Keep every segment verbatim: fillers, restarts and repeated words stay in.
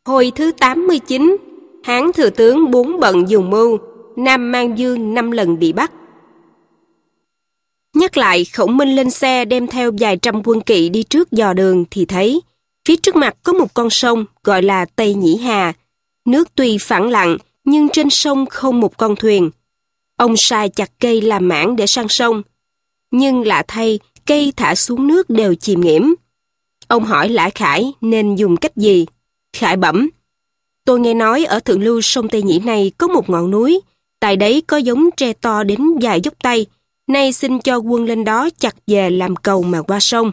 Hồi thứ tám mươi chín, Hán thừa tướng bốn bận dùng mưu, Nam Mang Dương năm lần bị bắt. Nhắc lại, Khổng Minh lên xe đem theo vài trăm quân kỵ đi trước dò đường thì thấy phía trước mặt có một con sông gọi là Tây Nhĩ Hà. Nước tuy phẳng lặng nhưng trên sông không một con thuyền. Ông sai chặt cây làm mảng để sang sông. Nhưng lạ thay, cây thả xuống nước đều chìm nghiễm. Ông hỏi Lã Khải nên dùng cách gì? Khải bẩm: tôi nghe nói ở thượng lưu sông Tây Nhĩ này có một ngọn núi, tại đấy có giống tre to đến vài dốc tay, nay xin cho quân lên đó chặt về làm cầu mà qua sông.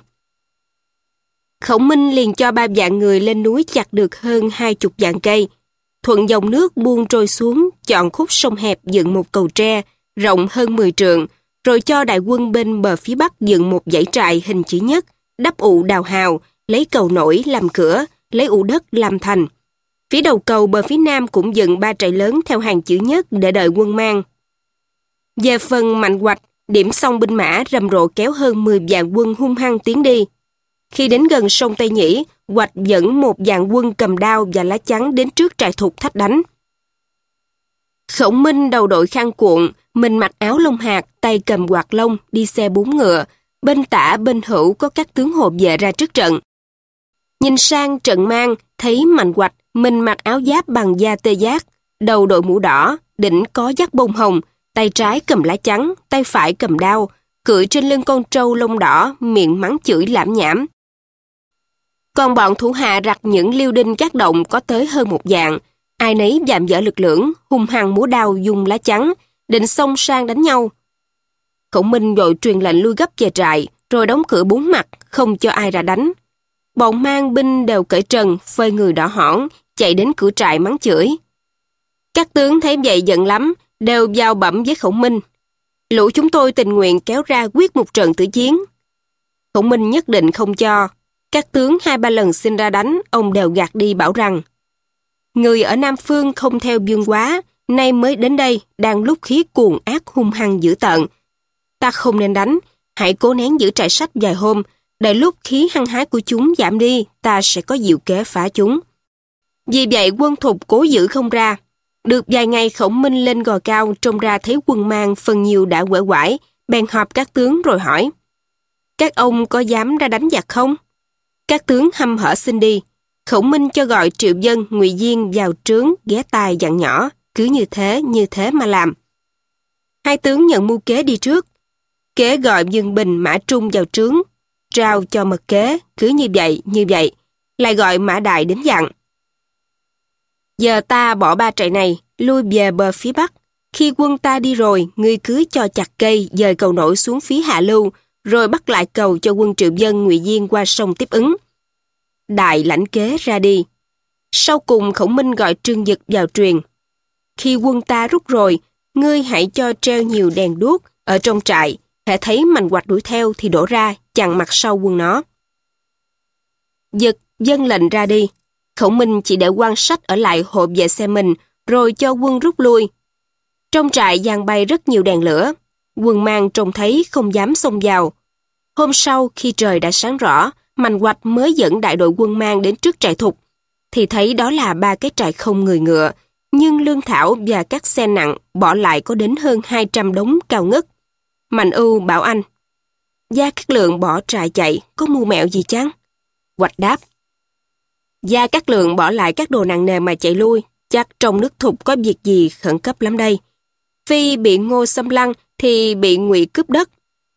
Khổng Minh liền cho ba vạn người lên núi chặt được hơn hai chục vạn cây, thuận dòng nước buông trôi xuống, chọn khúc sông hẹp dựng một cầu tre rộng hơn mười trượng, rồi cho đại quân bên bờ phía bắc dựng một dãy trại hình chữ nhất, đắp ụ đào hào, lấy cầu nổi làm cửa, lấy ụ đất làm thành. Phía đầu cầu bờ phía nam cũng dựng ba trại lớn theo hàng chữ nhất để đợi quân mang. Về phần Mạnh Hoạch, điểm xong binh mã rầm rộ kéo hơn mười vạn quân hung hăng tiến đi. Khi đến gần sông Tây Nhĩ, Hoạch dẫn một vạn quân cầm đao và lá chắn đến trước trại Thục thách đánh. Khổng Minh đầu đội khăn cuộn, mình mặc áo lông hạt, tay cầm quạt lông, đi xe bốn ngựa, bên tả bên hữu có các tướng hộ vệ ra trước trận. Nhìn sang trận mang, thấy Mạnh Hoạch, mình mặc áo giáp bằng da tê giác, đầu đội mũ đỏ, đỉnh có dắt bông hồng, tay trái cầm lá chắn, tay phải cầm đao, cưỡi trên lưng con trâu lông đỏ, miệng mắng chửi lảm nhảm. Còn bọn thủ hạ rặt những liêu đinh các động có tới hơn một vạn, ai nấy dạm dở lực lưỡng, hung hăng múa đao dùng lá chắn, định xông sang đánh nhau. Khổng Minh vội truyền lệnh lui gấp về trại, rồi đóng cửa bốn mặt, không cho ai ra đánh. Bọn mang binh đều cởi trần, phơi người đỏ hỏn, chạy đến cửa trại mắng chửi. Các tướng thấy vậy giận lắm, đều vào bẩm với Khổng Minh: lũ chúng tôi tình nguyện kéo ra quyết một trận tử chiến. Khổng Minh nhất định không cho. Các tướng hai ba lần xin ra đánh, ông đều gạt đi bảo rằng: người ở Nam Phương không theo vương hóa, nay mới đến đây, đang lúc khí cuồng ác hung hăng dữ tợn. Ta không nên đánh, hãy cố nén giữ trại sách vài hôm, đợi lúc khí hăng hái của chúng giảm đi, ta sẽ có diệu kế phá chúng. Vì vậy quân Thục cố giữ không ra. Được vài ngày Khổng Minh lên gò cao, trông ra thấy quân mang phần nhiều đã quể quải, bèn họp các tướng rồi hỏi: các ông có dám ra đánh giặc không? Các tướng hăm hở xin đi. Khổng Minh cho gọi Triệu Dân, Ngụy Diên vào trướng, ghé tai dặn nhỏ, cứ như thế, như thế mà làm. Hai tướng nhận mưu kế đi trước. Kế gọi Dương Bình, Mã Trung vào trướng, trao cho mật kế, cứ như vậy, như vậy. Lại gọi Mã Đại đến dặn: giờ ta bỏ ba trại này, lui về bờ phía bắc. Khi quân ta đi rồi, ngươi cứ cho chặt cây, dời cầu nổi xuống phía hạ lưu, rồi bắt lại cầu cho quân Triệu Dân, Ngụy Diên qua sông tiếp ứng. Đại lãnh kế ra đi. Sau cùng Khổng Minh gọi Trương Dực vào truyền: khi quân ta rút rồi, ngươi hãy cho treo nhiều đèn đuốc ở trong trại, hễ thấy Mạnh Hoạch đuổi theo thì đổ ra, chặn mặt sau quân nó. Dực dâng lệnh ra đi. Khổng Minh chỉ để quan sách ở lại hộ vệ xe mình, rồi cho quân rút lui. Trong trại giăng bay rất nhiều đèn lửa. Quân mang trông thấy không dám xông vào. Hôm sau khi trời đã sáng rõ, Mạnh Hoạch mới dẫn đại đội quân mang đến trước trại Thục, thì thấy đó là ba cái trại không người ngựa, nhưng lương thảo và các xe nặng bỏ lại có đến hơn hai trăm đống cao ngất. Mạnh Ưu bảo anh: Gia Cát Lượng bỏ trại chạy, có mưu mẹo gì chăng? Hoạch đáp: Gia Cát Lượng bỏ lại các đồ nặng nề mà chạy lui, chắc trong nước Thục có việc gì khẩn cấp lắm đây. Phi bị Ngô xâm lăng thì bị Ngụy cướp đất.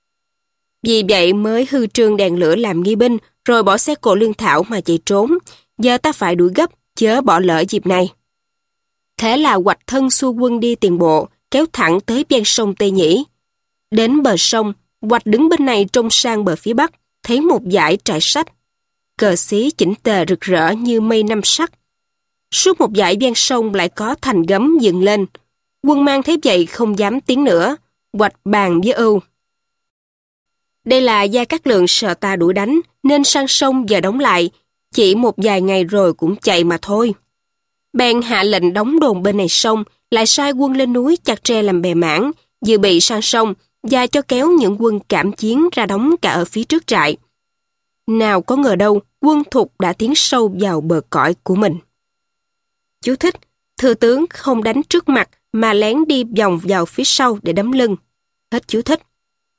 Vì vậy mới hư trương đèn lửa làm nghi binh, rồi bỏ xe cộ lương thảo mà chạy trốn. Giờ ta phải đuổi gấp, chớ bỏ lỡ dịp này. Thế là Hoạch thân xua quân đi tiền bộ, kéo thẳng tới ven sông Tây Nhĩ. Đến bờ sông, Hoạch đứng bên này trông sang bờ phía bắc, thấy một dải trại sách. Cờ xí chỉnh tề rực rỡ như mây năm sắc. Suốt một dải ven sông lại có thành gấm dựng lên. Quân mang thấy vậy không dám tiến nữa. Hoạch bàn với Ưu: Đây là Gia Cát Lượng sợ ta đuổi đánh, nên sang sông và đóng lại. Chỉ một vài ngày rồi cũng chạy mà thôi. Bèn hạ lệnh đóng đồn bên này sông, lại sai quân lên núi chặt tre làm bè mảng, dự bị sang sông, và cho kéo những quân cảm chiến ra đóng cả ở phía trước trại. Nào có ngờ đâu, quân Thục đã tiến sâu vào bờ cõi của mình. Chú thích, thừa tướng không đánh trước mặt mà lén đi vòng vào phía sau để đấm lưng. Hết chú thích.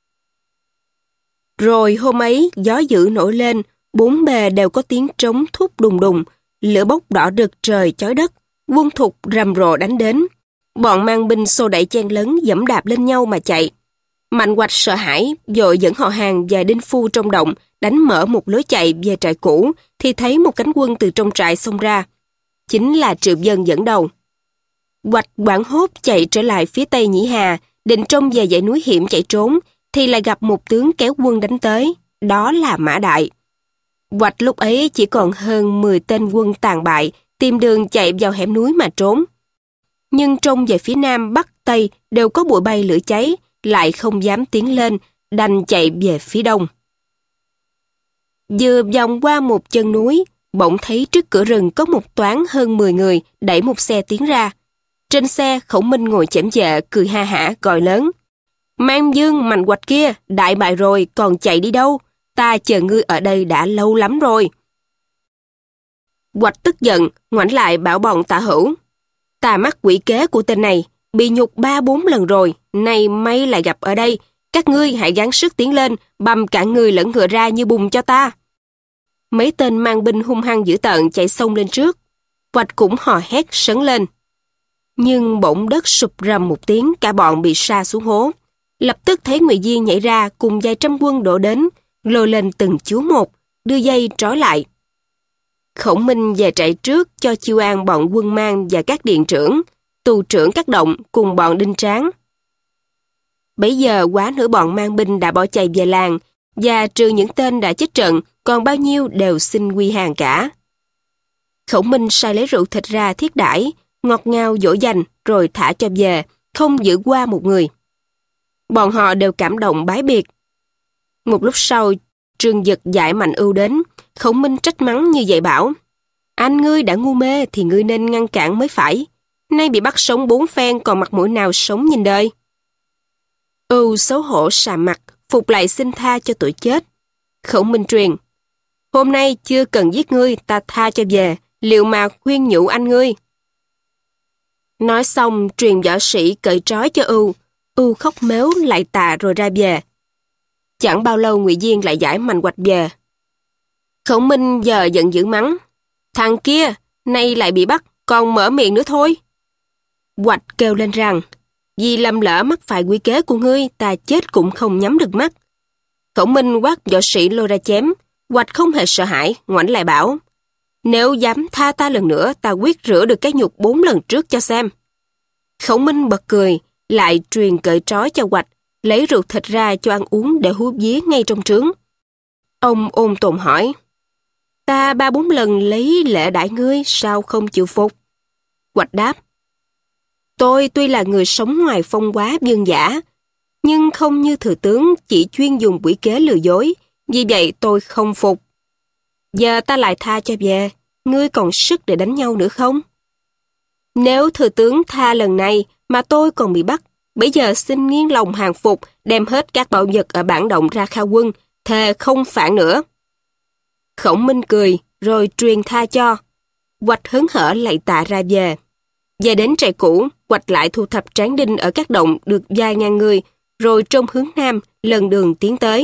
Rồi hôm ấy, gió dữ nổi lên, bốn bề đều có tiếng trống thúc đùng đùng, lửa bốc đỏ rực trời chói đất, quân thục rầm rộ đánh đến. Bọn mang binh xô đẩy chen lấn giẫm đạp lên nhau mà chạy. Mạnh Hoạch sợ hãi, vội dẫn họ Hàng và Đinh Phu trong động, đánh mở một lối chạy về trại cũ, thì thấy một cánh quân từ trong trại xông ra. Chính là Triệu Dân dẫn đầu. Hoạch hoảng hốt chạy trở lại phía tây Nhĩ Hà, định trông về dãy núi hiểm chạy trốn, thì lại gặp một tướng kéo quân đánh tới, đó là Mã Đại. Hoạch lúc ấy chỉ còn hơn mười tên quân tàn bại, tìm đường chạy vào hẻm núi mà trốn. Nhưng trông về phía nam, bắc, tây đều có bụi bay lửa cháy, lại không dám tiến lên, đành chạy về phía đông. Vừa vòng qua một chân núi, bỗng thấy trước cửa rừng có một toán hơn mười người đẩy một xe tiến ra. Trên xe, Khổng Minh ngồi chễm chệ, cười ha hả, gọi lớn. Mang Dương, Mạnh Hoạch kia, đại bại rồi, còn chạy đi đâu? Ta chờ ngươi ở đây đã lâu lắm rồi. Hoạch tức giận, ngoảnh lại bảo bọn Tạ Hữu. Tà mắt quỷ kế của tên này, bị nhục ba bốn lần rồi, nay may lại gặp ở đây. Các ngươi hãy gắng sức tiến lên, băm cả người lẫn ngựa ra như bùn cho ta. Mấy tên mang binh hung hăng dữ tợn chạy xông lên trước. Hoạch cũng hò hét sấn lên. Nhưng bỗng đất sụp rầm một tiếng, cả bọn bị sa xuống hố. Lập tức thấy Ngụy Diên nhảy ra cùng vài trăm quân đổ đến, lôi lên từng chú một, đưa dây trói lại. Khổng Minh về trại trước cho chiêu an bọn quân mang và các điện trưởng, tù trưởng các động cùng bọn Đinh Tráng. Bấy giờ quá nửa bọn mang binh đã bỏ chạy về làng, và trừ những tên đã chết trận, còn bao nhiêu đều xin quy hàng cả. Khổng Minh sai lấy rượu thịt ra thiết đãi, ngọt ngào dỗ dành rồi thả cho về, không giữ qua một người. Bọn họ đều cảm động bái biệt. Một lúc sau, Trương Dực giải Mạnh Ưu đến, Khổng Minh trách mắng như vậy bảo: Anh ngươi đã ngu mê thì ngươi nên ngăn cản mới phải. Nay bị bắt sống bốn phen còn mặt mũi nào sống nhìn đời. Ưu xấu hổ sà mặt, phục lại xin tha cho tội chết. Khổng Minh truyền: Hôm nay chưa cần giết ngươi, ta tha cho về, liệu mà khuyên nhủ anh ngươi. Nói xong truyền võ sĩ cởi trói cho Ưu. Ưu khóc mếu lại tạ rồi ra về. Chẳng bao lâu Ngụy Diên lại giải Mạnh Hoạch về. Khổng Minh giờ giận dữ mắng: Thằng kia, nay lại bị bắt, còn mở miệng nữa thôi. Hoạch kêu lên rằng: Vì lầm lỡ mắc phải quy kế của ngươi, ta chết cũng không nhắm được mắt. Khổng Minh quát võ sĩ lôi ra chém. Hoạch không hề sợ hãi, ngoảnh lại bảo: Nếu dám tha ta lần nữa, ta quyết rửa được cái nhục bốn lần trước cho xem. Khổng Minh bật cười, lại truyền cởi trói cho Hoạch, lấy rượu thịt ra cho ăn uống để hú vía ngay trong trướng. Ông ôn tồn hỏi: Ta ba bốn lần lấy lễ đãi ngươi, sao không chịu phục? Hoạch đáp: Tôi tuy là người sống ngoài phong quá vương giả, nhưng không như thừa tướng chỉ chuyên dùng quỷ kế lừa dối, vì vậy tôi không phục. Giờ ta lại tha cho về, ngươi còn sức để đánh nhau nữa không? Nếu thừa tướng tha lần này mà tôi còn bị bắt, bây giờ xin nghiêng lòng hàng phục, đem hết các bảo vật ở bản động ra khao quân, thề không phản nữa. Khổng Minh cười, rồi truyền tha cho. Hoạch hớn hở lạy tạ ra về. Về đến trại cũ, Hoạch lại thu thập tráng đinh ở các động được vài ngàn người, rồi trong hướng nam lần đường tiến tới.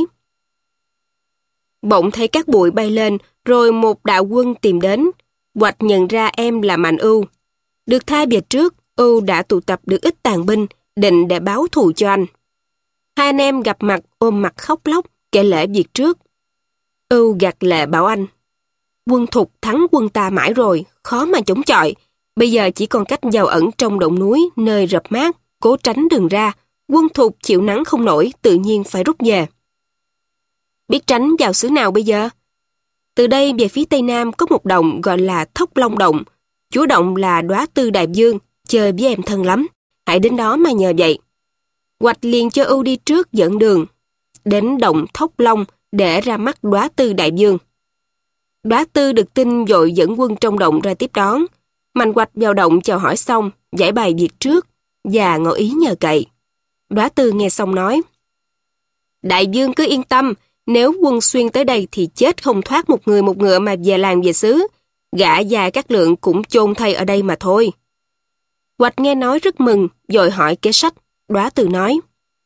Bỗng thấy các bụi bay lên, rồi một đạo quân tìm đến. Hoạch nhận ra em là Mạnh Ưu. Được tha về trước, Ưu đã tụ tập được ít tàn binh, định để báo thù cho anh. Hai anh em gặp mặt ôm mặt khóc lóc, kể lễ việc trước. Ưu gạt lệ bảo anh: Quân Thục thắng quân ta mãi rồi, khó mà chống chọi. Bây giờ chỉ còn cách vào ẩn trong động núi, nơi rập mát, cố tránh đường ra. Quân Thục chịu nắng không nổi, tự nhiên phải rút về. Biết tránh vào xứ nào bây giờ? Từ đây về phía tây nam có một động gọi là Thốc Long Động. Chúa động là Đóa Tư Đại Vương, chơi với em thân lắm. Hãy đến đó mà nhờ vậy. Hoạch liền cho Ưu đi trước dẫn đường. Đến động Thốc Long để ra mắt Đóa Tư Đại Vương. Đóa Tư được tin vội dẫn quân trong động ra tiếp đón. Mạnh Hoạch vào động chào hỏi xong, giải bày việc trước và ngỏ ý nhờ cậy. Đóa Tư nghe xong nói: Đại vương cứ yên tâm, nếu quân xuyên tới đây thì chết không thoát một người một ngựa mà về làng về xứ. Gã già Cát Lượng cũng chôn thay ở đây mà thôi. Hoạch nghe nói rất mừng, vội hỏi kế sách. Đoá Từ nói: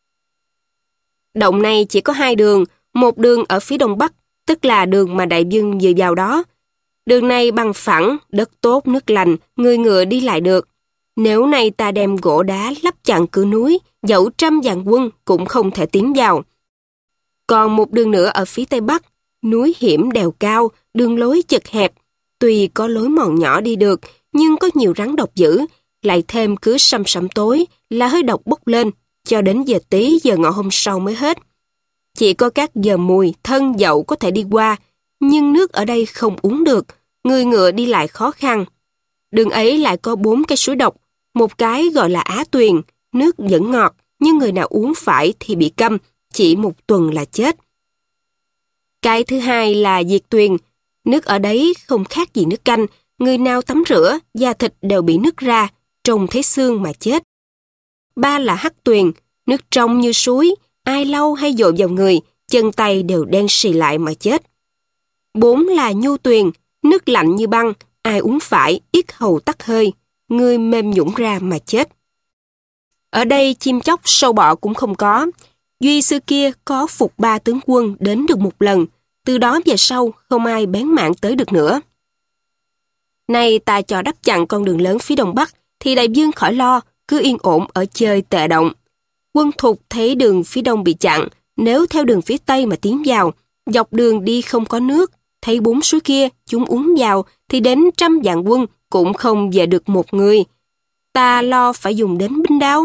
Động này chỉ có hai đường, một đường ở phía đông bắc, tức là đường mà đại vương vừa vào đó. Đường này bằng phẳng, đất tốt, nước lành, người ngựa đi lại được. Nếu nay ta đem gỗ đá lắp chặn cửa núi, dẫu trăm vạn quân cũng không thể tiến vào. Còn một đường nữa ở phía tây bắc, núi hiểm đèo cao, đường lối chật hẹp. Tuy có lối mòn nhỏ đi được, nhưng có nhiều rắn độc dữ, lại thêm cứ săm sẩm tối là hơi độc bốc lên, cho đến giờ tí giờ ngọ hôm sau mới hết. Chỉ có các giờ mùi, thân dậu có thể đi qua, nhưng nước ở đây không uống được, người ngựa đi lại khó khăn. Đường ấy lại có bốn cái suối độc, một cái gọi là Á Tuyền, nước vẫn ngọt, nhưng người nào uống phải thì bị câm, chỉ một tuần là chết. Cái thứ hai là Diệt Tuyền, nước ở đấy không khác gì nước canh, người nào tắm rửa, da thịt đều bị nứt ra, trông thấy xương mà chết. Ba là Hắc Tuyền, nước trong như suối, ai lau hay dội vào người, chân tay đều đen xì lại mà chết. Bốn là Nhu Tuyền, nước lạnh như băng, ai uống phải, yết hầu tắc hơi, người mềm nhũn ra mà chết. Ở đây chim chóc sâu bọ cũng không có. Duy xưa kia có phục ba tướng quân đến được một lần, từ đó về sau không ai bén mảng tới được nữa. Nay ta cho đắp chặn con đường lớn phía đông bắc, thì đại vương khỏi lo, cứ yên ổn ở chơi Tệ Động. Quân Thục thấy đường phía đông bị chặn, nếu theo đường phía tây mà tiến vào, dọc đường đi không có nước, thấy bốn suối kia chúng uống vào thì đến trăm vạn quân cũng không về được một người. Ta lo phải dùng đến binh đao.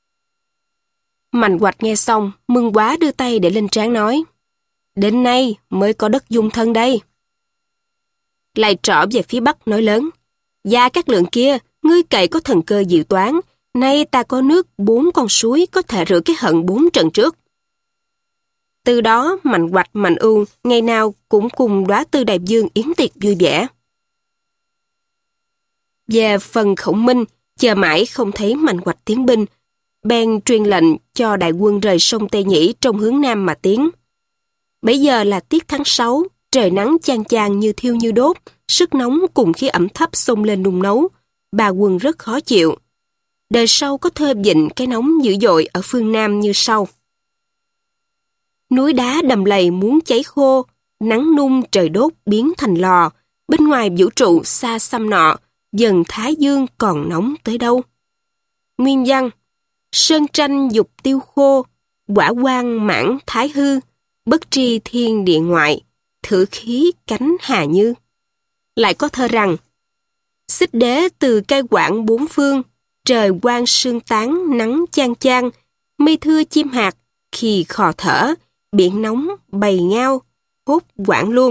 Mạnh Hoạch nghe xong, mừng quá đưa tay để lên trán nói: Đến nay mới có đất dung thân đây. Lại trỏ về phía bắc nói lớn: Gia Cát Lượng kia, ngươi cậy có thần cơ diệu toán, nay ta có nước bốn con suối có thể rửa cái hận bốn trận trước. Từ đó Mạnh Hoạch, Mạnh Ưu ngày nào cũng cùng Đoá Tư đại vương yến tiệc vui vẻ. Về phần Khổng Minh, chờ mãi không thấy Mạnh Hoạch tiến binh, bèn truyền lệnh cho đại quân rời sông Tây Nhĩ trong hướng nam mà tiến. Bấy giờ là tiết tháng sáu, trời nắng chang chang như thiêu như đốt, sức nóng cùng khí ẩm thấp xông lên nung nấu, bà quân rất khó chịu. Đời sau có thơ vịnh cái nóng dữ dội ở phương Nam như sau: Núi đá đầm lầy muốn cháy khô, nắng nung trời đốt biến thành lò, bên ngoài vũ trụ xa xăm nọ, dần thái dương còn nóng tới đâu. Nguyên văn: Sơn tranh dục tiêu khô, quả quang mãn thái hư, bất tri thiên địa ngoại, thử khí cánh hà như. Lại có thơ rằng: Xích đế từ cây quảng bốn phương, trời quang sương tán nắng chang chang, mây thưa chim hạt, khi khò thở, biển nóng bầy ngao, hốt quảng luôn.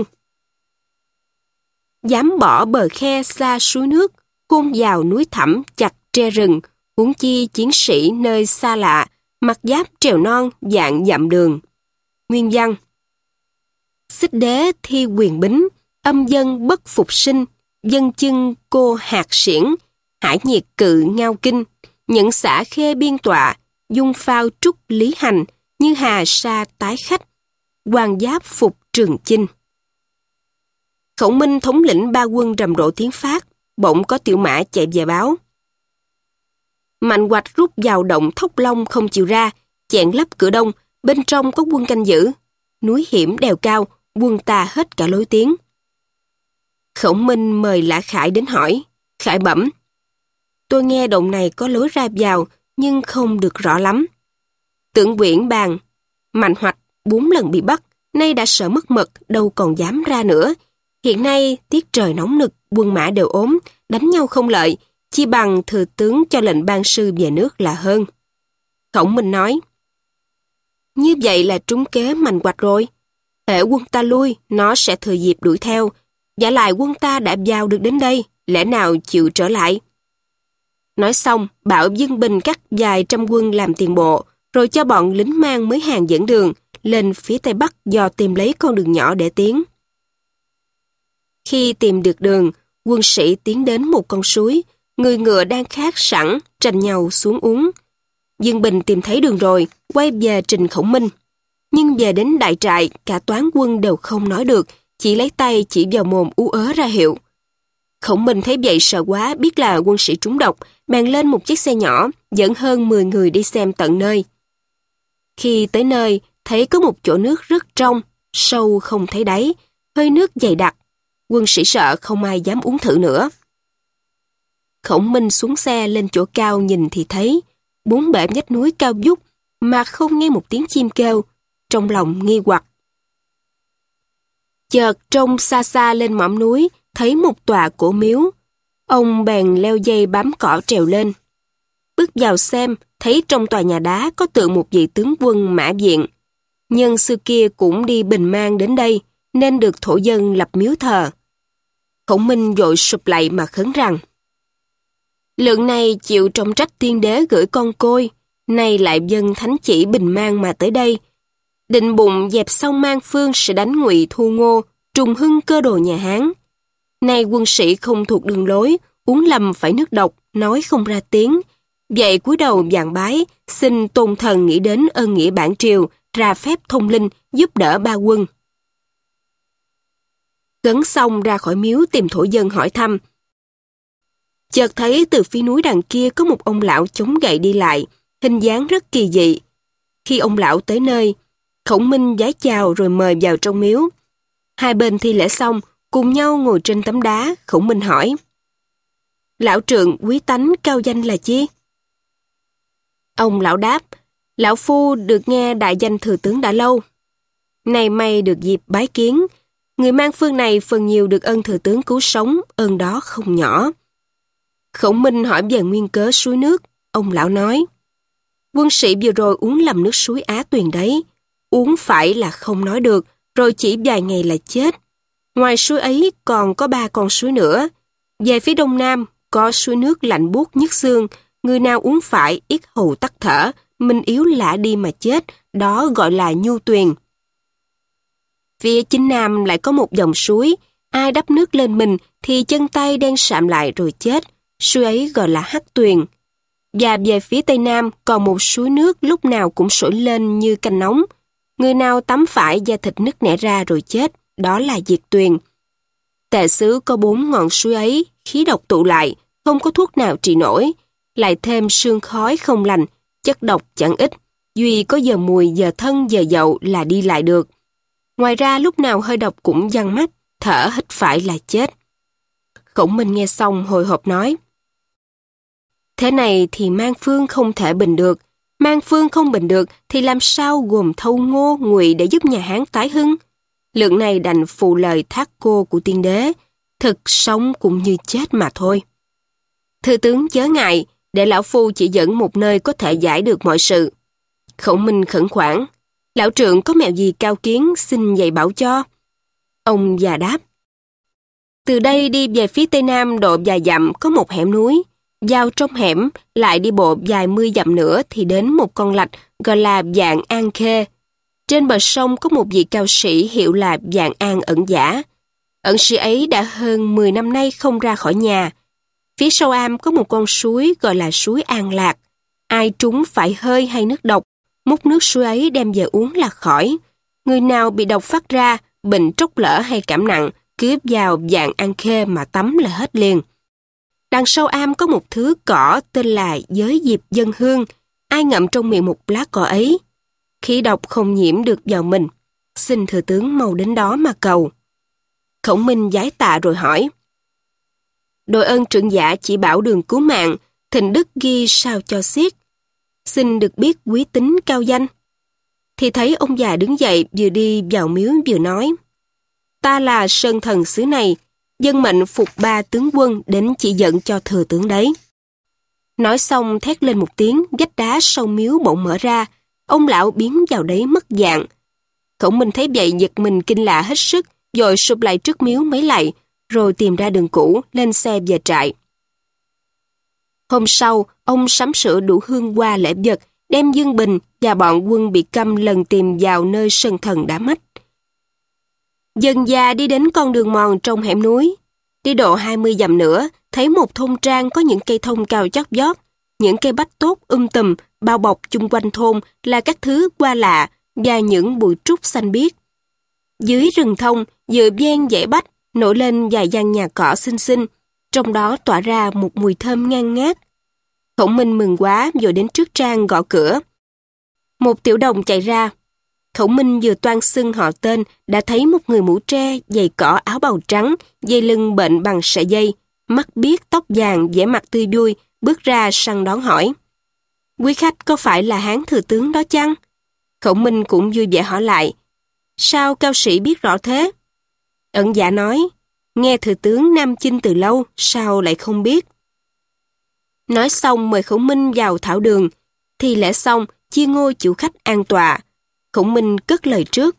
Dám bỏ bờ khe xa suối nước, khôn vào núi thẳm chặt tre rừng, huống chi chiến sĩ nơi xa lạ, mặc giáp trèo non dạng dặm đường. Nguyên văn: Xích đế thi quyền bính, âm dân bất phục sinh, dân chưng cô hạt xiển, hải nhiệt cự ngao kinh, những xã khê biên tọa, dung phao trúc lý hành, như hà sa tái khách, hoàng giáp phục trường chinh. Khổng Minh thống lĩnh ba quân rầm rộ tiến phát, bỗng có tiểu mã chạy về báo: Mạnh Hoạch rút vào động Thốc Long không chịu ra, chẹn lấp cửa đông, bên trong có quân canh giữ. Núi hiểm đèo cao, quân ta hết cả lối tiến. Khổng Minh mời Lã Khải đến hỏi. Khải bẩm: Tôi nghe động này có lối ra vào, nhưng không được rõ lắm. Tưởng Quyển bàn: Mạnh Hoạch bốn lần bị bắt, nay đã sợ mất mật, đâu còn dám ra nữa. Hiện nay tiết trời nóng nực, quân mã đều ốm, đánh nhau không lợi, chi bằng thừa tướng cho lệnh ban sư về nước là hơn. Khổng Minh nói: Như vậy là trúng kế Mạnh Hoạch rồi. Hễ quân ta lui, nó sẽ thừa dịp đuổi theo. Giả lại quân ta đã vào được đến đây, lẽ nào chịu trở lại? Nói xong, bảo dân binh cắt vài trăm quân làm tiền bộ, rồi cho bọn lính mang mới hàng dẫn đường, lên phía tây bắc dò tìm lấy con đường nhỏ để tiến. Khi tìm được đường, quân sĩ tiến đến một con suối, người ngựa đang khát sẵn, tranh nhau xuống uống. Dương Bình tìm thấy đường rồi, quay về trình Khổng Minh. Nhưng về đến đại trại, cả toán quân đều không nói được, chỉ lấy tay chỉ vào mồm ú ớ ra hiệu. Khổng Minh thấy vậy sợ quá, biết là quân sĩ trúng độc, bèn lên một chiếc xe nhỏ, dẫn hơn mười người đi xem tận nơi. Khi tới nơi, thấy có một chỗ nước rất trong, sâu không thấy đáy, hơi nước dày đặc. Quân sĩ sợ không ai dám uống thử nữa. Khổng Minh xuống xe lên chỗ cao nhìn thì thấy, bốn bể vách núi cao vút mà không nghe một tiếng chim kêu, trong lòng nghi hoặc. Chợt trông xa xa lên mỏm núi, thấy một tòa cổ miếu. Ông bèn leo dây bám cỏ trèo lên. Bước vào xem, thấy trong tòa nhà đá có tượng một vị tướng quân Mã Viện. Nhân xưa kia cũng đi bình mang đến đây, nên được thổ dân lập miếu thờ. Khổng Minh vội sụp lạy mà khấn rằng: Lượng này chịu trọng trách tiên đế gửi con côi, nay lại dâng thánh chỉ bình mang mà tới đây. Định bụng dẹp xong Mang Phương sẽ đánh Ngụy Thu Ngô, trùng hưng cơ đồ nhà Hán. Nay quân sĩ không thuộc đường lối, uống lầm phải nước độc, nói không ra tiếng. Vậy cúi đầu vạn bái, xin tôn thần nghĩ đến ơn nghĩa bản triều, ra phép thông linh, giúp đỡ ba quân. Khấn xong ra khỏi miếu tìm thổ dân hỏi thăm. Chợt thấy từ phía núi đằng kia có một ông lão chống gậy đi lại, hình dáng rất kỳ dị. Khi ông lão tới nơi, Khổng Minh vái chào rồi mời vào trong miếu. Hai bên thi lễ xong, cùng nhau ngồi trên tấm đá. Khổng Minh hỏi: Lão trượng quý tánh cao danh là chi? Ông lão đáp: Lão phu được nghe đại danh thừa tướng đã lâu. Nay may được dịp bái kiến, người Mang Phương này phần nhiều được ơn thừa tướng cứu sống, ơn đó không nhỏ. Khổng Minh hỏi về nguyên cớ suối nước. Ông lão nói: Quân sĩ vừa rồi uống lầm nước suối Á Tuyền đấy. Uống phải là không nói được, rồi chỉ vài ngày là chết. Ngoài suối ấy còn có ba con suối nữa. Về phía đông nam có suối nước lạnh buốt nhức xương, người nào uống phải yết hầu tắc thở, minh yếu lạ đi mà chết, đó gọi là Nhu Tuyền. Phía chính nam lại có một dòng suối, ai đắp nước lên mình thì chân tay đen sạm lại rồi chết, suối ấy gọi là Hắc Tuyền. Và về phía tây nam còn một suối nước lúc nào cũng sổi lên như canh nóng, người nào tắm phải da thịt nứt nẻ ra rồi chết, đó là Diệt Tuyền. Tề xứ có bốn ngọn suối ấy, khí độc tụ lại, không có thuốc nào trị nổi, lại thêm sương khói không lành, chất độc chẳng ít, duy có giờ mùi giờ thân giờ dậu là đi lại được. Ngoài ra lúc nào hơi độc cũng giăng mắt, thở hít phải là chết. Khổng Minh nghe xong hồi hộp nói: Thế này thì Mang Phương không thể bình được. Mang Phương không bình được thì làm sao gồm Thâu Ngô, Ngụy để giúp nhà Hán tái hưng? Lượng này đành phụ lời thác cô của tiên đế, thực sống cũng như chết mà thôi. Thư tướng chớ ngại, để lão phu chỉ dẫn một nơi có thể giải được mọi sự. Khổng Minh khẩn khoản: Lão trượng có mẹo gì cao kiến, xin dạy bảo cho. Ông già đáp: Từ đây đi về phía tây nam độ vài dặm có một hẻm núi. Vào trong hẻm, lại đi bộ vài mươi dặm nữa thì đến một con lạch gọi là Vạn An Khê. Trên bờ sông có một vị cao sĩ hiệu là Vạn An Ẩn Giả. Ẩn sĩ ấy đã hơn mười năm nay không ra khỏi nhà. Phía sau am có một con suối gọi là suối An Lạc. Ai trúng phải hơi hay nước độc, múc nước suối ấy đem về uống là khỏi. Người nào bị độc phát ra, bệnh tróc lở hay cảm nặng, cứ vào Vạn An Khê mà tắm là hết liền. Đằng sau am có một thứ cỏ tên là giới diệp dân hương. Ai ngậm trong miệng một lá cỏ ấy, khí độc không nhiễm được vào mình. Xin thừa tướng mau đến đó mà cầu. Khổng Minh vái tạ rồi hỏi: Đội ơn trượng giả chỉ bảo đường cứu mạng, thịnh đức ghi sao cho xiết. Xin được biết quý tính cao danh. Thì thấy ông già đứng dậy vừa đi vào miếu vừa nói: Ta là sơn thần xứ này, dân mệnh phục ba tướng quân đến chỉ dẫn cho thừa tướng đấy. Nói xong thét lên một tiếng, vách đá sau miếu bỗng mở ra, ông lão biến vào đấy mất dạng. Khổng Minh thấy vậy giật mình kinh lạ hết sức, rồi sụp lại trước miếu mấy lạy, rồi tìm ra đường cũ, lên xe về trại. Hôm sau, ông sắm sửa đủ hương hoa lễ vật, đem Dương Bình và bọn quân bị câm lần tìm vào nơi sơn thần đã mất. Dần già đi đến con đường mòn trong hẻm núi. Đi độ hai mươi dặm nữa, thấy một thôn trang có những cây thông cao chót vót, những cây bách tốt um tùm, bao bọc chung quanh thôn là các thứ hoa lạ và những bụi trúc xanh biếc. Dưới rừng thông, dựa ven dãy bách, nổi lên vài gian nhà cỏ xinh xinh, trong đó tỏa ra một mùi thơm ngang ngát. Khổng Minh mừng quá vội đến trước trang gõ cửa. Một tiểu đồng chạy ra. Khổng Minh vừa toan xưng họ tên đã thấy một người mũ tre, giày cỏ áo bào trắng, dây lưng bệnh bằng sợi dây, mắt biếc tóc vàng, vẻ mặt tươi vui, bước ra săn đón hỏi. Quý khách có phải là Hán thừa tướng đó chăng? Khổng Minh cũng vui vẻ hỏi lại. Sao cao sĩ biết rõ thế? Ẩn Dạ nói, nghe thừa tướng Nam Chinh từ lâu, sao lại không biết? Nói xong mời Khổng Minh vào thảo đường, thì lễ xong chia ngôi chủ khách an tọa. Khổng Minh cất lời trước.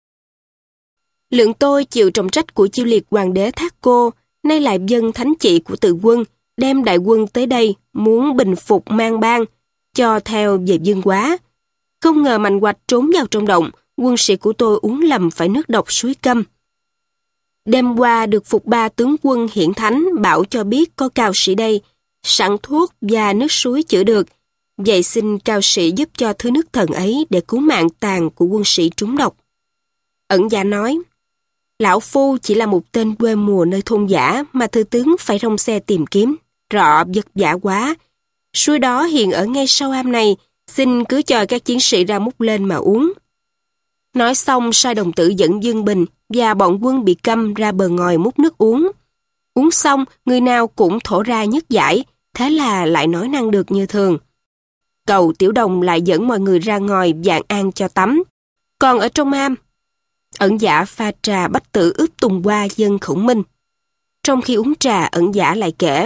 Lượng tôi chịu trọng trách của chiêu liệt hoàng đế Thác Cô, nay lại dân thánh chỉ của tự quân, đem đại quân tới đây muốn bình phục mang bang, cho theo về Dương Quá. Không ngờ Mạnh Hoạch trốn vào trong động, quân sĩ của tôi uống lầm phải nước độc suối câm. Đêm qua được phục ba tướng quân hiển thánh bảo cho biết có cao sĩ đây, sẵn thuốc và nước suối chữa được. Vậy xin cao sĩ giúp cho thứ nước thần ấy để cứu mạng tàn của quân sĩ trúng độc. Ẩn Dạ nói, lão phu chỉ là một tên quê mùa nơi thôn dã mà thư tướng phải rong xe tìm kiếm, rọ vất vả quá. Suối đó hiện ở ngay sau am này, xin cứ cho các chiến sĩ ra múc lên mà uống. Nói xong sai đồng tử dẫn Dương Bình và bọn quân bị câm ra bờ ngòi múc nước uống. Uống xong, người nào cũng thổ ra nhất giải, thế là lại nói năng được như thường. Cầu tiểu đồng lại dẫn mọi người ra ngòi vạn an cho tắm. Còn ở trong am, Ẩn Dạ pha trà bách tử ướp tùng qua dân Khổng Minh. Trong khi uống trà, Ẩn Dạ lại kể.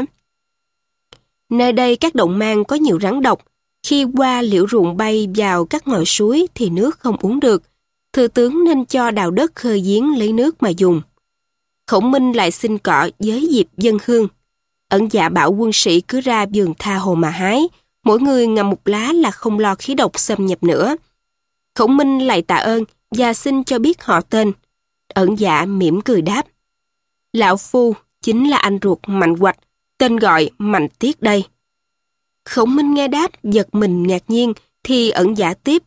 Nơi đây các động mang có nhiều rắn độc. Khi qua liễu ruộng bay vào các ngòi suối thì nước không uống được. Thừa tướng nên cho đào đất khơi giếng lấy nước mà dùng. Khổng Minh lại xin cọ với dịp dân hương. Ẩn Dạ bảo quân sĩ cứ ra vườn tha hồ mà hái, mỗi người ngậm một lá là không lo khí độc xâm nhập nữa. Khổng Minh lại tạ ơn và xin cho biết họ tên. Ẩn Dạ mỉm cười đáp. Lão phu chính là anh ruột Mạnh Hoạch, tên gọi Mạnh Tiết đây. Khổng Minh nghe đáp giật mình ngạc nhiên, thì Ẩn Dạ tiếp.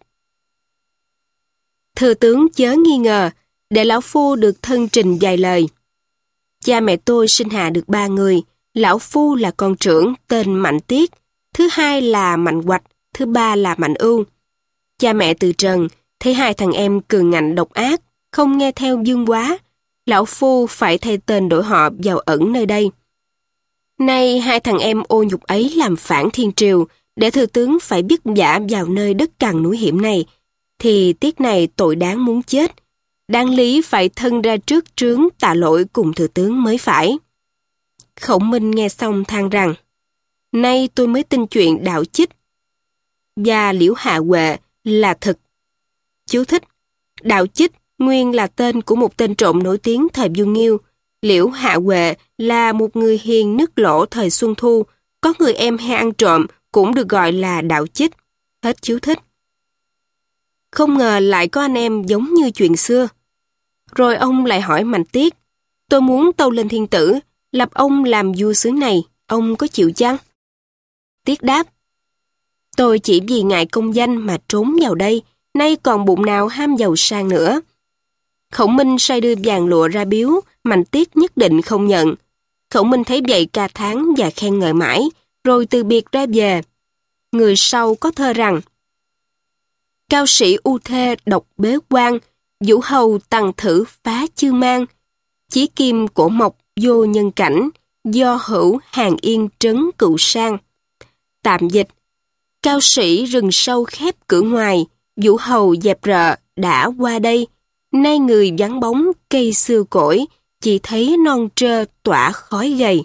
Thừa tướng chớ nghi ngờ, để lão phu được thân trình vài lời. Cha mẹ tôi sinh hạ được ba người, lão phu là con trưởng tên Mạnh Tiết, thứ hai là Mạnh Hoạch, thứ ba là Mạnh Ưu. Cha mẹ từ trần, thấy hai thằng em cường ngạnh độc ác, không nghe theo Dương Quá, lão phu phải thay tên đổi họ vào ẩn nơi đây. Nay hai thằng em ô nhục ấy làm phản thiên triều, để thừa tướng phải biết vả vào nơi đất cằn núi hiểm này, thì Tiết này tội đáng muốn chết. Đáng lý phải thân ra trước trướng tạ lỗi cùng thừa tướng mới phải. Khổng Minh nghe xong than rằng, nay tôi mới tin chuyện đạo chích và liễu hạ huệ là thật. Chú thích, đạo chích nguyên là tên của một tên trộm nổi tiếng thời Vua Nghiêu. Liễu hạ huệ là một người hiền nức lỗ thời Xuân Thu, có người em hay ăn trộm cũng được gọi là đạo chích. Hết chú thích. Không ngờ lại có anh em giống như chuyện xưa. Rồi ông lại hỏi Mạnh Tiết, tôi muốn tâu lên thiên tử, lập ông làm vua xứ này, ông có chịu chăng? Tiết đáp, tôi chỉ vì ngại công danh mà trốn vào đây, nay còn bụng nào ham giàu sang nữa. Khổng Minh sai đưa vàng lụa ra biếu, Mạnh Tiết nhất định không nhận. Khổng Minh thấy vậy ca thán và khen ngợi mãi, rồi từ biệt ra về. Người sau có thơ rằng, cao sĩ u thê độc bế quan, vũ hầu tằng thử phá chư mang, chí kim cổ mộc vô nhân cảnh, do hữu hàng yên trấn cựu sang. Tạm dịch, cao sĩ rừng sâu khép cửa ngoài, vũ hầu dẹp rợ đã qua đây, nay người vắng bóng cây xưa cỗi, chỉ thấy non trơ tỏa khói gầy.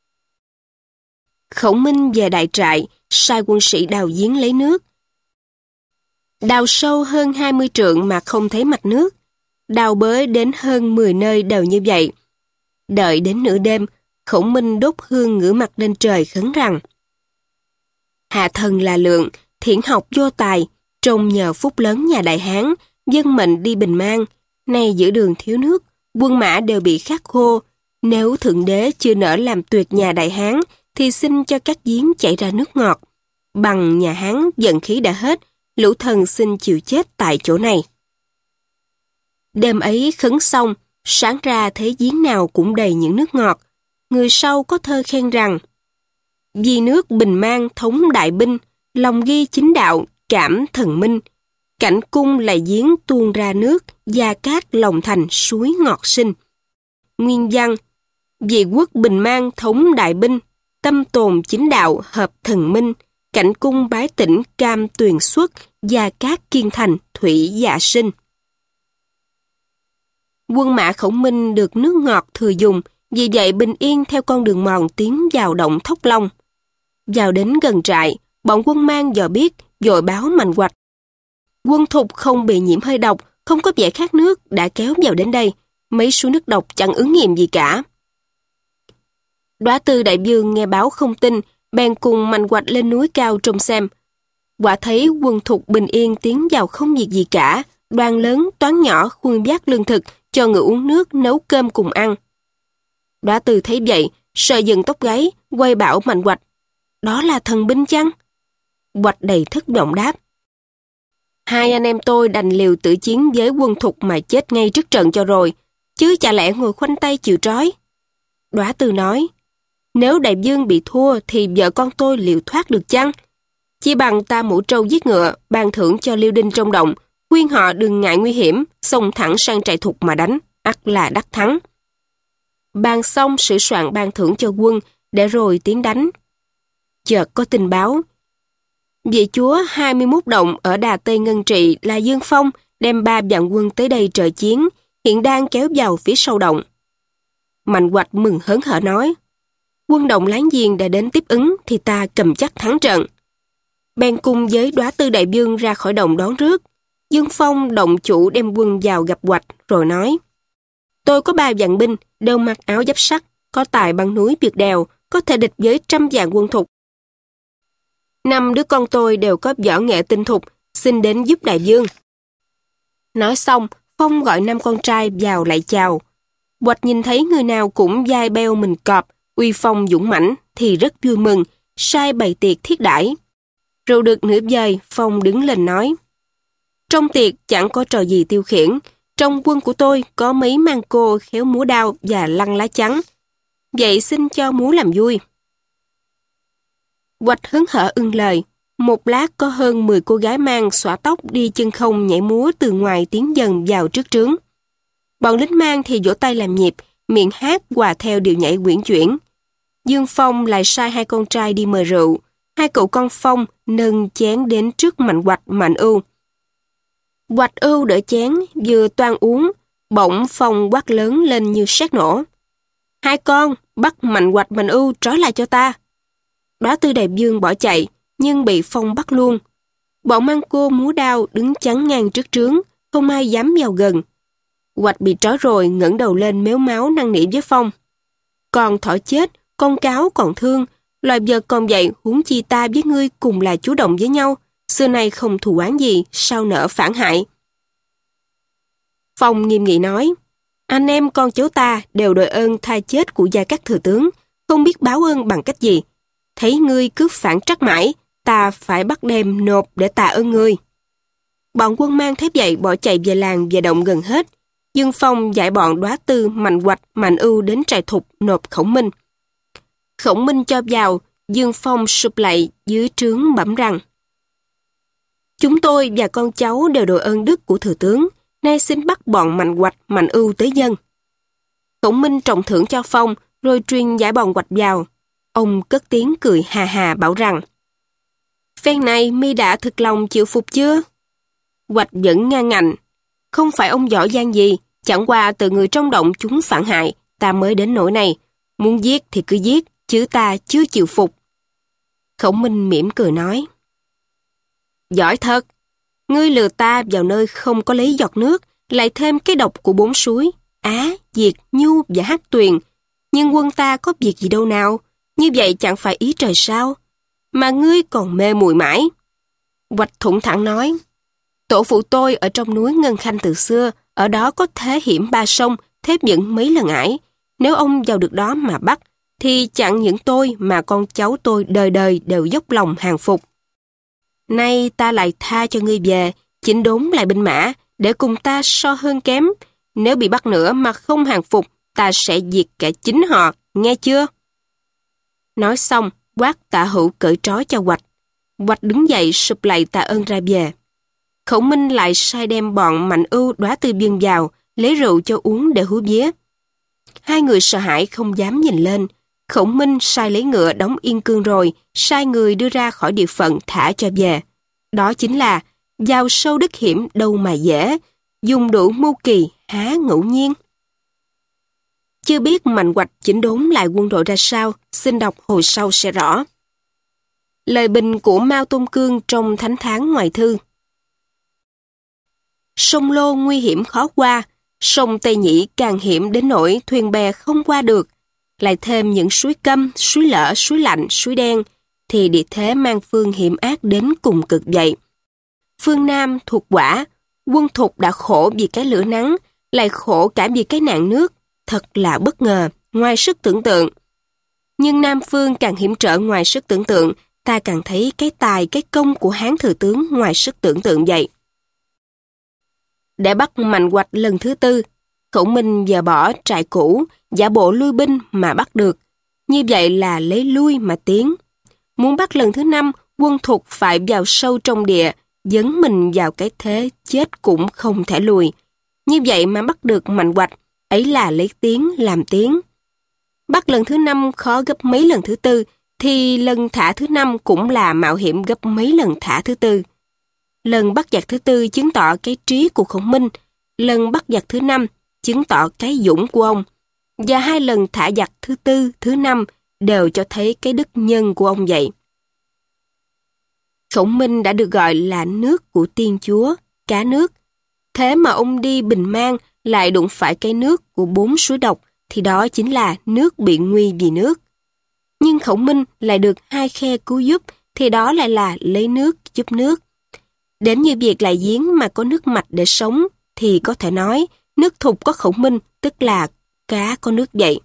Khổng Minh về đại trại, sai quân sĩ đào giếng lấy nước. Đào sâu hơn hai mươi trượng mà không thấy mặt nước, đào bới đến hơn mười nơi đều như vậy. Đợi đến nửa đêm, Khổng Minh đốt hương ngửa mặt lên trời khấn rằng, hạ thần là Lượng, thiển học vô tài, trông nhờ phúc lớn nhà Đại Hán, dân mệnh đi bình mang, nay giữa đường thiếu nước, quân mã đều bị khát khô. Nếu Thượng Đế chưa nỡ làm tuyệt nhà Đại Hán, thì xin cho các giếng chảy ra nước ngọt. Bằng nhà Hán giận khí đã hết, lũ thần xin chịu chết tại chỗ này. Đêm ấy khấn xong, sáng ra thấy giếng nào cũng đầy những nước ngọt. người sau có thơ khen rằng: vì nước Bình Mang thống đại binh, lòng ghi chính đạo, cảm thần minh. Cảnh cung là giếng tuôn ra nước, gia cát lòng thành suối ngọt sinh. Nguyên văn: vì quốc Bình Mang thống đại binh, tâm tồn chính đạo hợp thần minh. Cảnh cung bái tỉnh cam tuyền xuất, gia cát kiên thành thủy dạ sinh. Quân mã Khổng Minh được nước ngọt thừa dùng, vì vậy bình yên theo con đường mòn tiến vào động Thốc Long. Vào đến gần trại, bọn quân Mang dò biết, vội báo Mạnh Hoạch. Quân Thục không bị nhiễm hơi độc, không có vẻ khát nước, đã kéo vào đến đây. Mấy suối nước độc chẳng ứng nghiệm gì cả. Đóa Tư đại vương nghe báo không tin, bèn cùng Mạnh Hoạch lên núi cao trông xem. Quả thấy quân Thục bình yên tiến vào không việc gì cả, đoàn lớn toán nhỏ khuôn vác lương thực, cho người uống nước, nấu cơm cùng ăn. Đóa Tư thấy vậy, sợ dừng tóc gáy, quay bảo Mạnh Hoạch: đó là thần binh chăng? Hoạch đầy thất vọng đáp: hai anh em tôi đành liều tử chiến với quân Thục mà chết ngay trước trận cho rồi, chứ chả lẽ ngồi khoanh tay chịu trói. Đóa Tư nói: nếu đại vương bị thua thì vợ con tôi liệu thoát được chăng? Chỉ bằng ta mũ trâu giết ngựa, ban thưởng cho Liêu Đinh trong động, khuyên họ đừng ngại nguy hiểm, xông thẳng sang trại Thục mà đánh, ắt là đắc thắng. Ban xong sửa soạn ban thưởng cho quân, để rồi tiến đánh. Chợt có tin báo: vị chúa hai mươi mốt động ở Đà Tây Ngân Trị là Dương Phong đem ba vạn quân tới đây trợ chiến, hiện đang kéo vào phía sau động. Mạnh Hoạch mừng hớn hở nói: quân động láng giềng đã đến tiếp ứng thì ta cầm chắc thắng trận. Bèn cùng với Đóa Tư đại vương ra khỏi động đón rước. Dương Phong động chủ đem quân vào gặp Hoạch rồi nói: tôi có ba vạn binh, đều mặc áo giáp sắt, có tài băng núi vượt đèo, có thể địch với trăm vạn quân Thục. Năm đứa con tôi đều có võ nghệ tinh thục, xin đến giúp đại vương. Nói xong, Phong gọi năm con trai vào lại chào. Hoạch nhìn thấy người nào cũng vai beo mình cọp, uy phong dũng mãnh thì rất vui mừng, sai bày tiệc thiết đãi. Rượu được nửa vời, Phong đứng lên nói: trong tiệc chẳng có trò gì tiêu khiển, trong quân của tôi có mấy mang cô khéo múa đao và lăng lá chắn, vậy xin cho múa làm vui. Hoạch hớn hở ưng lời. Một lát có hơn mười cô gái mang xõa tóc đi chân không nhảy múa từ ngoài tiến dần vào trước trướng. Bọn lính mang thì vỗ tay làm nhịp, miệng hát hòa theo điệu nhảy uyển chuyển. Dương Phong lại sai hai con trai đi mời rượu. Hai cậu con Phong nâng chén đến trước Mạnh Hoạch, Mạnh Ưu. Hoạch Ưu đỡ chén, vừa toan uống, bỗng Phong quát lớn lên như sét nổ: hai con, bắt Mạnh Hoạch, Mạnh Ưu trói lại cho ta. Đóa Tư đại vương bỏ chạy, nhưng bị Phong bắt luôn. Bọn mang cô múa đao đứng chắn ngang trước trướng, không ai dám vào gần. Hoạch bị trói rồi ngẩng đầu lên mếu máo năn nỉ với Phong: con thỏ chết, con cáo còn thương, loài vật còn vậy, huống chi ta với ngươi cùng là chủ động với nhau, xưa nay không thù oán gì, sao nỡ phản hại. Phong nghiêm nghị nói: anh em con cháu ta đều đòi ơn tha chết của gia các thừa tướng, không biết báo ơn bằng cách gì. Thấy ngươi cướp phản trắc mãi, ta phải bắt đem nộp để tạ ơn ngươi. Bọn quân Mang thấy vậy bỏ chạy về làng về động gần hết. Dương Phong giải bọn Đóa Tư, Mạnh Hoạch, Mạnh Ưu đến trại Thục nộp Khổng Minh. Khổng Minh cho vào, Dương Phong sụp lạy dưới trướng bẩm rằng: chúng tôi và con cháu đều đội ơn đức của thừa tướng, nay xin bắt bọn Mạnh Hoạch, Mạnh Ưu tới dân. Khổng Minh trọng thưởng cho Phong, rồi truyền giải bọn Hoạch vào. Ông cất tiếng cười hà hà bảo rằng: phen này mi đã thực lòng chịu phục chưa? Hoạch vẫn ngang ngạnh: không phải ông giỏi giang gì, chẳng qua từ người trong động chúng phản hại, ta mới đến nỗi này. Muốn giết thì cứ giết, chứ ta chưa chịu phục. Khổng Minh mỉm cười nói: giỏi thật, ngươi lừa ta vào nơi không có lấy giọt nước, lại thêm cái độc của bốn suối, Á, Diệt, Nhu và Hắc Tuyền. Nhưng quân ta có việc gì đâu nào, như vậy chẳng phải ý trời sao? Mà ngươi còn mê muội mãi. Hoạch thủng thẳng nói: tổ phụ tôi ở trong núi Ngân Khanh từ xưa, ở đó có thế hiểm ba sông, thép những mấy lần ải. Nếu ông vào được đó mà bắt, thì chẳng những tôi mà con cháu tôi đời đời đều dốc lòng hàng phục. Nay ta lại tha cho ngươi về, chỉnh đốn lại binh mã, để cùng ta so hơn kém. Nếu bị bắt nữa mà không hàng phục, ta sẽ diệt cả chính họ nghe chưa? Nói xong, quát Tạ Hữu cởi trói cho Hoạch. Hoạch đứng dậy sụp lạy tạ ơn ra về. Khổng Minh lại sai đem bọn Mạnh Ưu Đóa Tư Biên vào, lấy rượu cho uống để hú vía. Hai người sợ hãi không dám nhìn lên. Khổng Minh sai lấy ngựa đóng yên cương rồi, sai người đưa ra khỏi địa phận thả cho về. Đó chính là vào sâu đất hiểm đâu mà dễ, dùng đủ mưu kỳ há ngẫu nhiên. Chưa biết Mạnh Hoạch chỉnh đốn lại quân đội ra sao, xin đọc hồi sau sẽ rõ. Lời bình của Mao Tôn Cương trong Thánh Tháng ngoài thư. Sông Lô nguy hiểm khó qua, sông Tây Nhĩ càng hiểm đến nỗi thuyền bè không qua được. Lại thêm những suối Câm, suối Lỡ, suối Lạnh, suối Đen, thì địa thế mang phương hiểm ác đến cùng cực vậy. Phương Nam thuộc Quả, quân Thục đã khổ vì cái lửa nắng, lại khổ cả vì cái nạn nước, thật là bất ngờ, ngoài sức tưởng tượng. Nhưng Nam Phương càng hiểm trở ngoài sức tưởng tượng, ta càng thấy cái tài, cái công của Hán thừa tướng ngoài sức tưởng tượng vậy. Để bắt Mạnh Hoạch lần thứ tư, Khổng Minh giờ bỏ trại cũ, giả bộ lui binh mà bắt được. Như vậy là lấy lui mà tiến. Muốn bắt lần thứ năm, quân Thục phải vào sâu trong địa, dấn mình vào cái thế chết cũng không thể lùi. Như vậy mà bắt được Mạnh Hoạch, ấy là lấy tiếng làm tiếng. Bắt lần thứ năm khó gấp mấy lần thứ tư, thì lần thả thứ năm cũng là mạo hiểm gấp mấy lần thả thứ tư. Lần bắt giặc thứ tư chứng tỏ cái trí của Khổng Minh, lần bắt giặc thứ năm chứng tỏ cái dũng của ông, và hai lần thả giặc thứ tư, thứ năm đều cho thấy cái đức nhân của ông vậy. Khổng Minh đã được gọi là nước của Tiên Chúa, cá nước. Thế mà ông đi Bình Mang lại đụng phải cái nước của bốn suối độc, thì đó chính là nước bị nguy vì nước. Nhưng Khổng Minh lại được hai khe cứu giúp, thì đó lại là lấy nước giúp nước. Đến như việc lại giếng mà có nước mạch để sống, thì có thể nói nước Thục có Khổng Minh, tức là cá có nước vậy.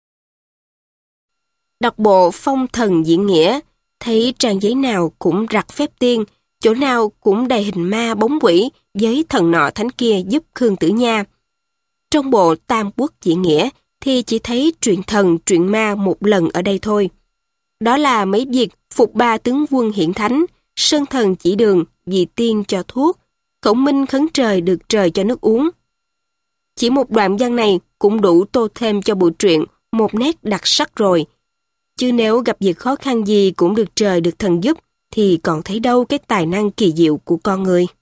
Đọc bộ Phong Thần Diễn Nghĩa, thấy trang giấy nào cũng rặt phép tiên, chỗ nào cũng đầy hình ma bóng quỷ với thần nọ thánh kia giúp Khương Tử Nha. Trong bộ Tam Quốc Diễn Nghĩa thì chỉ thấy truyện thần, truyện ma một lần ở đây thôi. Đó là mấy việc phục ba tướng quân hiển thánh, sơn thần chỉ đường, vì tiên cho thuốc, Khổng Minh khấn trời được trời cho nước uống. Chỉ một đoạn văn này cũng đủ tô thêm cho bộ truyện một nét đặc sắc rồi. Chứ nếu gặp việc khó khăn gì cũng được trời được thần giúp, thì còn thấy đâu cái tài năng kỳ diệu của con người.